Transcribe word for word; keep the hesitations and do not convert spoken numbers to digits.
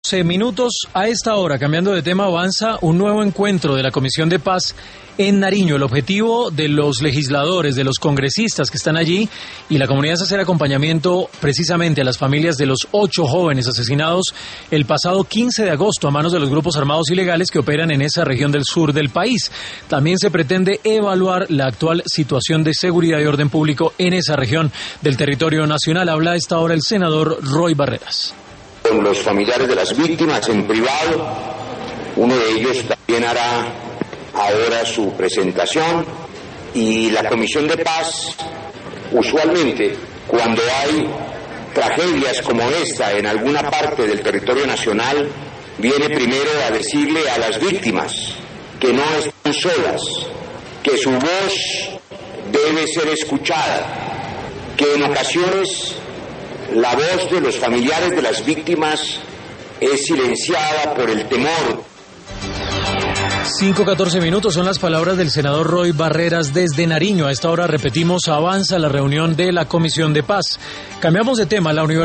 Minutos a esta hora, cambiando de tema, avanza un nuevo encuentro de la Comisión de Paz en Nariño. El objetivo de los legisladores, de los congresistas que están allí y la comunidad es hacer acompañamiento precisamente a las familias de los ocho jóvenes asesinados el pasado quince de agosto a manos de los grupos armados ilegales que operan en esa región del sur del país. También se pretende evaluar la actual situación de seguridad y orden público en esa región del territorio nacional. Habla a esta hora el senador Roy Barreras. Con los familiares de las víctimas en privado, uno de ellos también hará ahora su presentación, y la Comisión de Paz, usualmente cuando hay tragedias como esta en alguna parte del territorio nacional, viene primero a decirle a las víctimas que no están solas, que su voz debe ser escuchada, que en ocasiones la voz de los familiares de las víctimas es silenciada por el temor. cinco catorce minutos son las palabras del senador Roy Barreras desde Nariño. A esta hora repetimos, avanza la reunión de la Comisión de Paz. Cambiamos de tema. La universidad